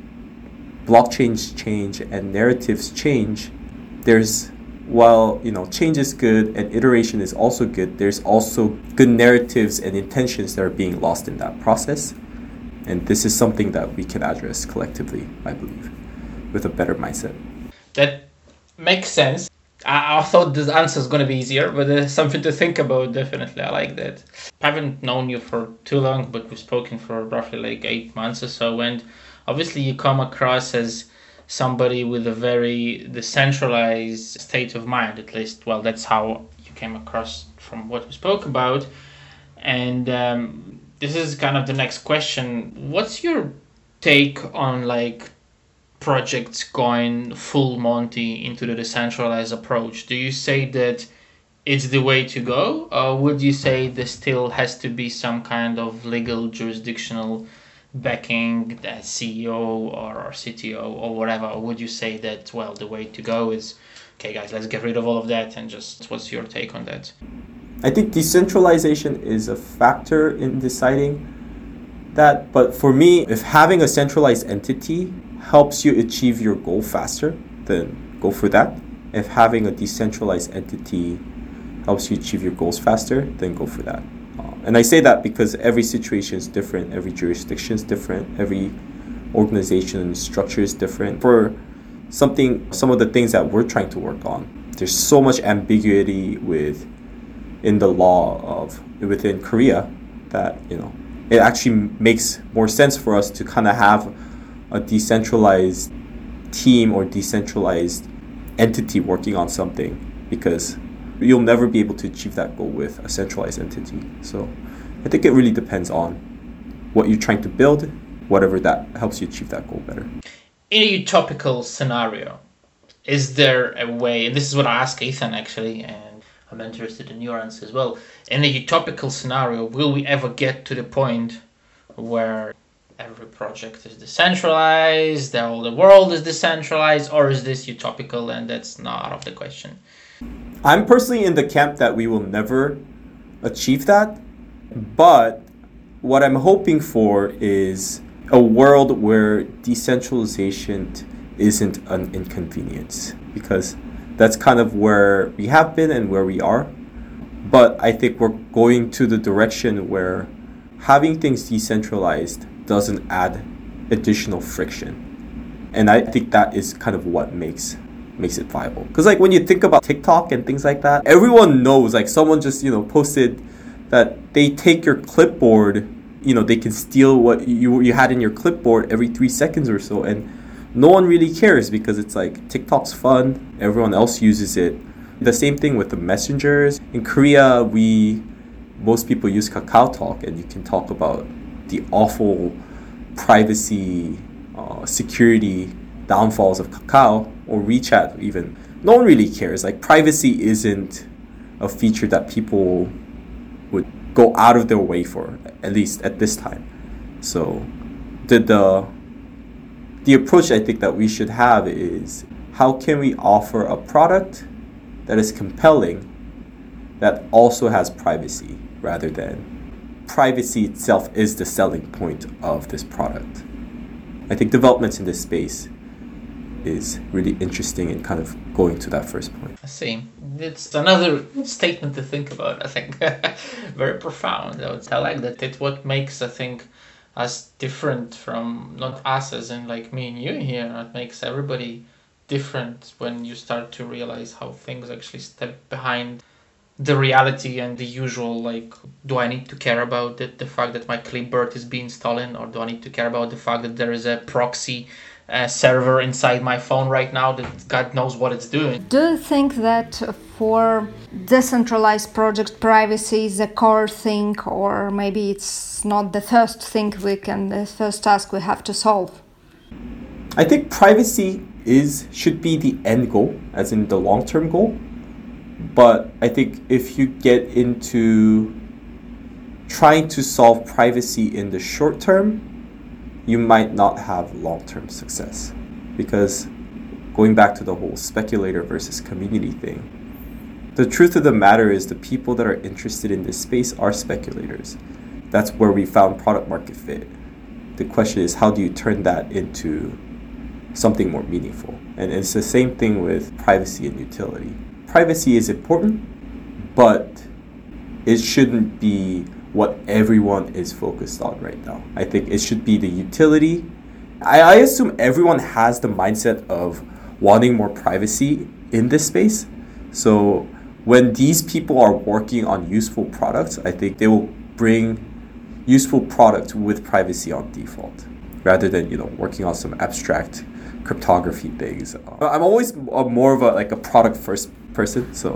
blockchains change and narratives change, there's, while, you know, change is good and iteration is also good, there's also good narratives and intentions that are being lost in that process. And this is something that we can address collectively, I believe, with a better mindset. That makes sense. I, I thought this answer is going to be easier, but there's something to think about, definitely. I like that. I haven't known you for too long, but we've spoken for roughly like eight months or so, and obviously you come across as somebody with a very decentralized state of mind, at least. Well, that's how you came across from what we spoke about. And um, this is kind of the next question. What's your take on like projects going full Monty into the decentralized approach? Do you say that it's the way to go, or would you say there still has to be some kind of legal jurisdictional backing, the C E O or C T O or whatever? Or would you say that, well, the way to go is, okay guys, let's get rid of all of that, and just what's your take on that? I think decentralization is a factor in deciding that, but for me, if having a centralized entity helps you achieve your goal faster, then go for that. If having a decentralized entity helps you achieve your goals faster, then go for that. And I say that because every situation is different, every jurisdiction is different, every organization structure is different. For something, some of the things that we're trying to work on, there's so much ambiguity with in the law of within Korea that, you know, it actually makes more sense for us to kind of have a decentralized team or decentralized entity working on something, because you'll never be able to achieve that goal with a centralized entity. So I think it really depends on what you're trying to build, whatever that helps you achieve that goal better. In a utopical scenario, is there a way, and this is what I asked Ethan actually, and I'm interested in your answer as well. In a utopical scenario, will we ever get to the point where every project is decentralized, the whole the world is decentralized, or is this utopical and that's not out of the question? I'm personally in the camp that we will never achieve that, but what I'm hoping for is a world where decentralization isn't an inconvenience, because that's kind of where we have been and where we are. But I think we're going to the direction where having things decentralized doesn't add additional friction. And I think that is kind of what makes makes it viable. Because like when you think about TikTok and things like that, everyone knows, like someone just, you know, posted that they take your clipboard, you know, they can steal what you you had in your clipboard every three seconds or so, and no one really cares because it's like TikTok's fun, everyone else uses it. The same thing with the messengers. In Korea, we most people use Kakao Talk, and you can talk about the awful privacy, uh, security downfalls of Kakao or WeChat even. No one really cares. Like, privacy isn't a feature that people would go out of their way for, at least at this time. So the the the approach I think that we should have is, how can we offer a product that is compelling that also has privacy, rather than privacy itself is the selling point of this product. I think developments in this space is really interesting in kind of going to that first point. I see. It's another statement to think about, I think. Very profound. I like that. It's what makes, I think, us different from, not us as in like me and you here, it makes everybody different when you start to realize how things actually step behind the reality and the usual, like, do I need to care about it, the fact that my clipboard is being stolen, or do I need to care about the fact that there is a proxy uh, server inside my phone right now that God knows what it's doing. Do you think that for decentralized project privacy is a core thing, or maybe it's not the first thing we can, the first task we have to solve? I think privacy is should be the end goal, as in the long-term goal. But I think if you get into trying to solve privacy in the short term, you might not have long-term success. Because going back to the whole speculator versus community thing, the truth of the matter is the people that are interested in this space are speculators. That's where we found product market fit. The question is, how do you turn that into something more meaningful? And it's the same thing with privacy and utility. Privacy is important, but it shouldn't be what everyone is focused on right now. I think it should be the utility. I, I assume everyone has the mindset of wanting more privacy in this space. So when these people are working on useful products, I think they will bring useful products with privacy on default, rather than, you know, working on some abstract cryptography things. I'm always a, more of a like a product first person, so.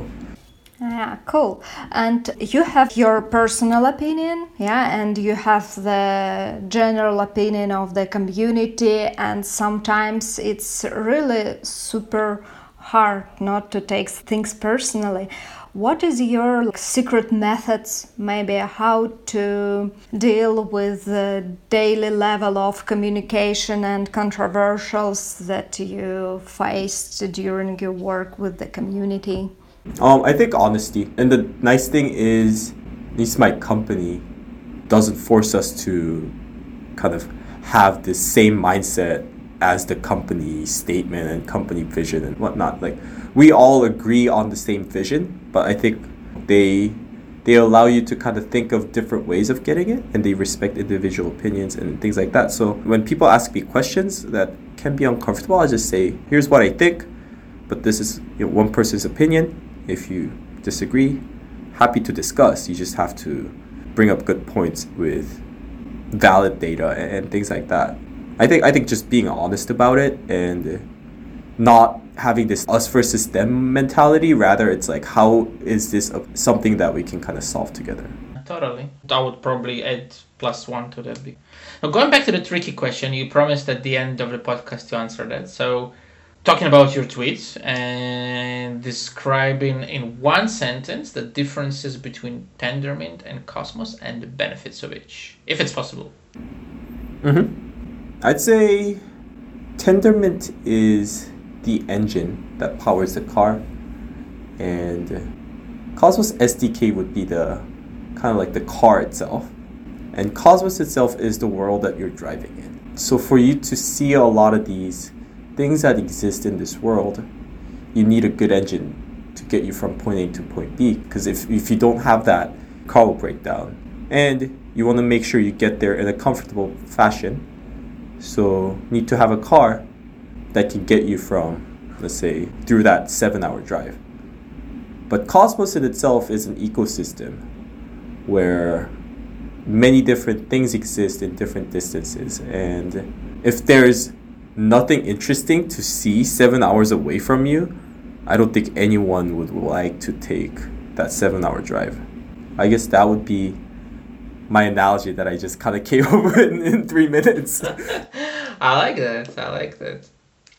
Yeah, cool. And you have your personal opinion, yeah, and you have the general opinion of the community, and sometimes it's really super hard not to take things personally. What is your like, secret methods, maybe how to deal with the daily level of communication and controversials that you faced during your work with the community? Um, I think honesty. And the nice thing is, at least my company doesn't force us to kind of have the same mindset as the company statement and company vision and whatnot. Like, we all agree on the same vision, but I think they they allow you to kind of think of different ways of getting it, and they respect individual opinions and things like that. So when people ask me questions that can be uncomfortable, I just say, here's what I think, but this is, you know, one person's opinion. If you disagree, happy to discuss. You just have to bring up good points with valid data and, and things like that. I think I think just being honest about it and not having this us versus them mentality. Rather, it's like, how is this a, something that we can kind of solve together? Totally. I would probably add plus one to that. Now, going back to the tricky question, you promised at the end of the podcast to answer that. So, talking about your tweets and describing in one sentence the differences between Tendermint and Cosmos and the benefits of each, if it's possible. Mm-hmm. I'd say Tendermint is the engine that powers the car, and Cosmos S D K would be the kind of like the car itself, and Cosmos itself is the world that you're driving in. So for you to see a lot of these things that exist in this world, you need a good engine to get you from point A to point B, because if, if you don't have that, car will break down, and you want to make sure you get there in a comfortable fashion. So you need to have a car that can get you from, let's say, through that seven hour drive. But Cosmos in itself is an ecosystem where many different things exist in different distances. And if there's nothing interesting to see seven hours away from you, I don't think anyone would like to take that seven hour drive. I guess that would be my analogy that I just kind of came up with in, in three minutes. I like that. I like that.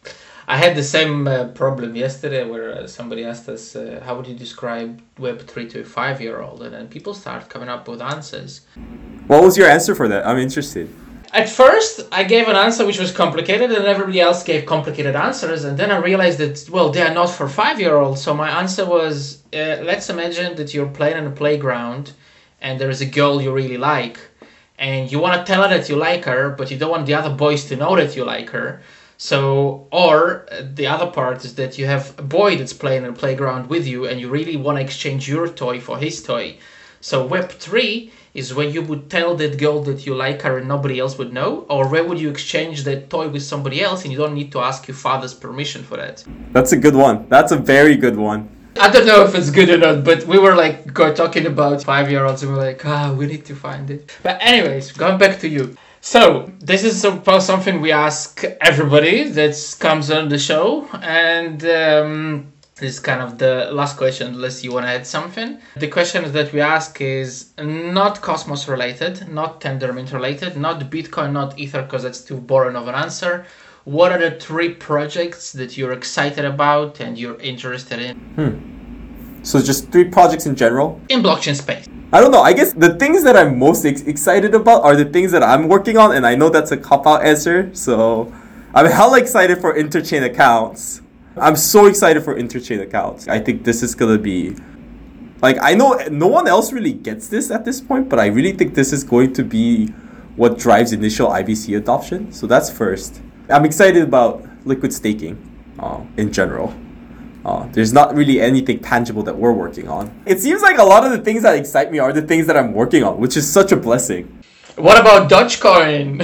I had the same uh, problem yesterday where uh, somebody asked us, uh, how would you describe Web three to a five-year-old? And then people start coming up with answers. What was your answer for that? I'm interested. At first, I gave an answer which was complicated, and everybody else gave complicated answers. And then I realized that, well, they are not for five-year-olds. So my answer was, uh, let's imagine that you're playing on a playground and there is a girl you really like. And you want to tell her that you like her, but you don't want the other boys to know that you like her. So, or uh, the other part is that you have a boy that's playing on a playground with you and you really want to exchange your toy for his toy. So Web three is when you would tell that girl that you like her and nobody else would know, or where would you exchange that toy with somebody else and you don't need to ask your father's permission for that. That's a good one. That's a very good one. I don't know if it's good or not, but we were like go talking about five-year-olds and we we're like, ah, we need to find it. But anyways, going back to you. So this is supposed something we ask everybody that comes on the show, and um, this is kind of the last question, unless you want to add something. The question that we ask is not Cosmos related, not Tendermint related, not Bitcoin, not Ether, because that's too boring of an answer. What are the three projects that you're excited about and you're interested in? Hmm. So just three projects in general? In blockchain space. I don't know. I guess the things that I'm most ex- excited about are the things that I'm working on, and I know that's a cop-out answer. So I'm hella excited for interchain accounts. I'm so excited for interchain accounts. I think this is gonna be, like, I know no one else really gets this at this point, but I really think this is going to be what drives initial I B C adoption. So that's first. I'm excited about liquid staking uh, in general. Uh, there's not really anything tangible that we're working on. It seems like a lot of the things that excite me are the things that I'm working on, which is such a blessing. What about Dogecoin?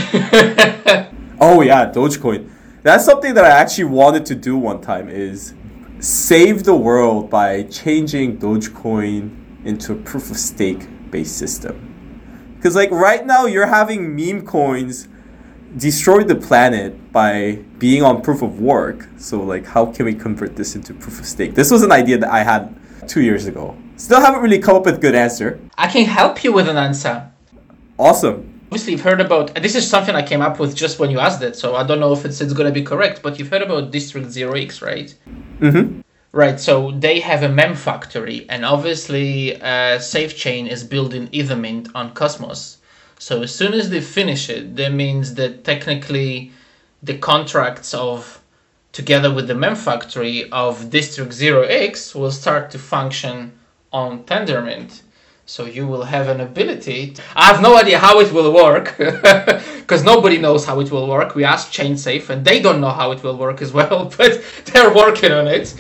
Oh yeah, Dogecoin. That's something that I actually wanted to do one time, is save the world by changing Dogecoin into a proof of stake based system. Because like right now you're having meme coins destroy the planet by being on proof of work. So like, how can we convert this into proof of stake? This was an idea that I had two years ago. Still haven't really come up with a good answer. I can help you with an answer. Awesome. Obviously, you've heard about, this is something I came up with just when you asked it, so I don't know if it's, it's going to be correct, but you've heard about District zero x, right? Mm-hmm. Right, so they have a mem factory, and obviously uh, SafeChain is building Ethermint on Cosmos. So as soon as they finish it, that means that technically the contracts of, together with the mem factory of District zero x will start to function on Tendermint. So you will have an ability. To, I have no idea how it will work, because nobody knows how it will work. We asked ChainSafe, and they don't know how it will work as well, but they're working on it.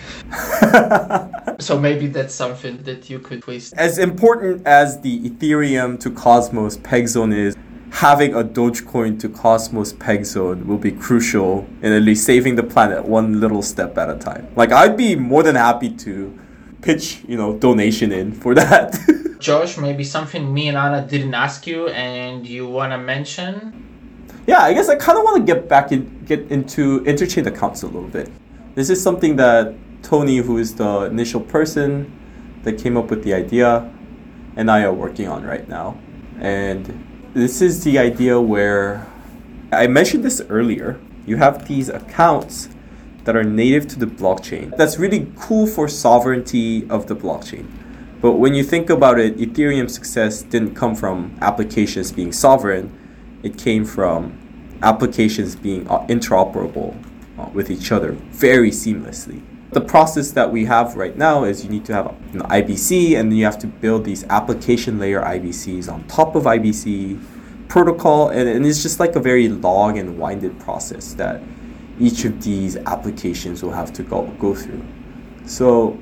So maybe that's something that you could twist. As important as the Ethereum to Cosmos peg zone is, having a Dogecoin to Cosmos peg zone will be crucial in at least saving the planet one little step at a time. Like, I'd be more than happy to pitch, you know, donation in for that. Josh, maybe something me and Anna didn't ask you and you want to mention? Yeah, I guess I kind of want to get back in, get into interchain accounts a little bit. This is something that Tony, who is the initial person that came up with the idea, and I are working on right now. And this is the idea where, I mentioned this earlier, you have these accounts that are native to the blockchain. That's really cool for sovereignty of the blockchain. But when you think about it, Ethereum's success didn't come from applications being sovereign. It came from applications being interoperable uh, with each other very seamlessly. The process that we have right now is you need to have an I B C, and then you have to build these application layer I B Cs on top of I B C protocol, and, and it's just like a very long and winded process that each of these applications will have to go, go through. So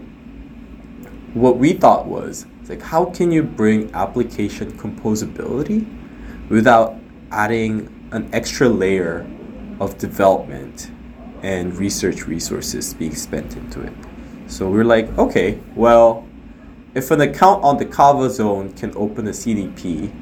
what we thought was, like, how can you bring application composability without adding an extra layer of development and research resources being spent into it? So we're like, okay, well, if an account on the Kava zone can open a C D P,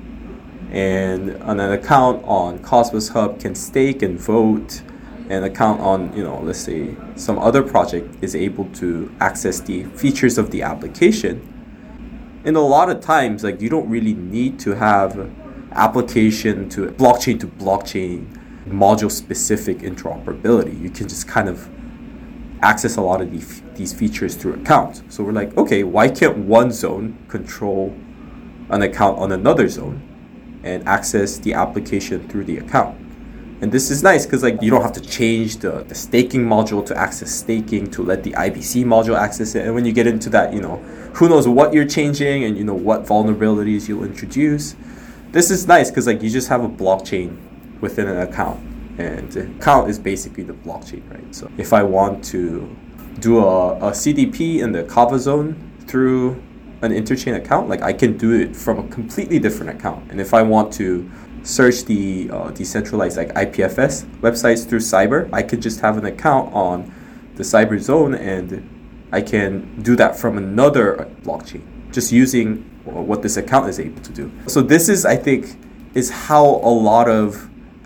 and an account on Cosmos Hub can stake and vote, an account on, you know, let's say some other project is able to access the features of the application, and a lot of times, like, you don't really need to have application to blockchain to blockchain module specific interoperability. You can just kind of access a lot of these these features through accounts. So we're like, okay, why can't one zone control an account on another zone and access the application through the account? And this is nice because, like, you don't have to change the, the staking module to access staking to let the I B C module access it. And when you get into that, you know, who knows what you're changing and, you know, what vulnerabilities you'll introduce. This is nice because, like, you just have a blockchain within an account, and the account is basically the blockchain, right? So if I want to do a, a C D P in the Kava zone through an interchain account, like, I can do it from a completely different account. And if I want to search the uh, decentralized, like, I P F S websites through Cyber, I could just have an account on the Cyber zone, and I can do that from another blockchain, just using what this account is able to do. So this is, I think, is how a lot of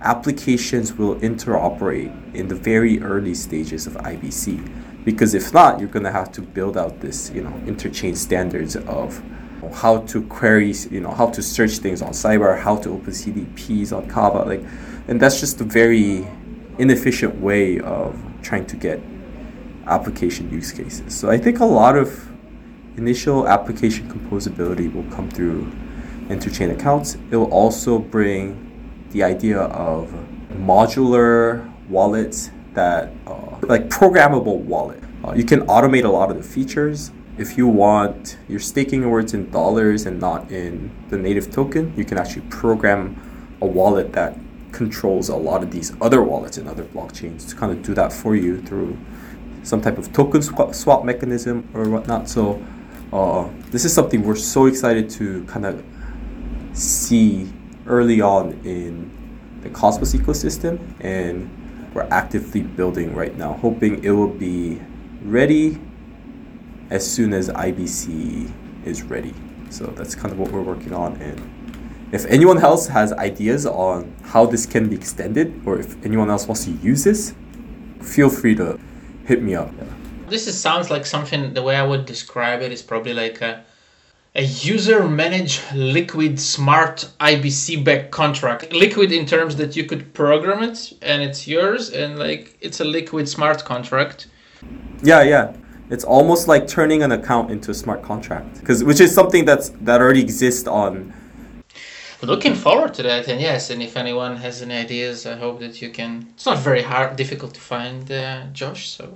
applications will interoperate in the very early stages of I B C. Because if not, you're going to have to build out this, you know, interchain standards of how to query, you know, how to search things on Cyber, how to open C D Ps on Kava, like, and that's just a very inefficient way of trying to get application use cases. So I think a lot of initial application composability will come through interchain accounts. It will also bring the idea of modular wallets that, uh, like programmable wallet. Uh, you can automate a lot of the features. If you want your staking awards in dollars and not in the native token, you can actually program a wallet that controls a lot of these other wallets and other blockchains to kind of do that for you through some type of token swap, swap mechanism or whatnot. So uh, this is something we're so excited to kind of see early on in the Cosmos ecosystem, and we're actively building right now, hoping it will be ready as soon as I B C is ready. So that's kind of what we're working on. And if anyone else has ideas on how this can be extended, or if anyone else wants to use this, feel free to hit me up. Yeah. This is, sounds like something, the way I would describe it is probably like a a user-managed liquid smart I B C-backed contract. Liquid in terms that you could program it and it's yours, and like it's a liquid smart contract. Yeah, yeah. It's almost like turning an account into a smart contract, because which is something that's that already exists on. Looking forward to that, and yes, and if anyone has any ideas, I hope that you can. It's not very hard, difficult to find, uh, Josh. So,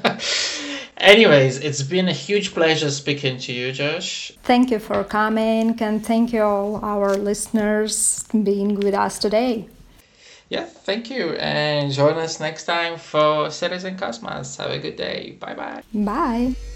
anyways, it's been a huge pleasure speaking to you, Josh. Thank you for coming, and thank you all our listeners being with us today. Yeah, thank you, and join us next time for Citizen Cosmos. Have a good day. Bye bye. Bye.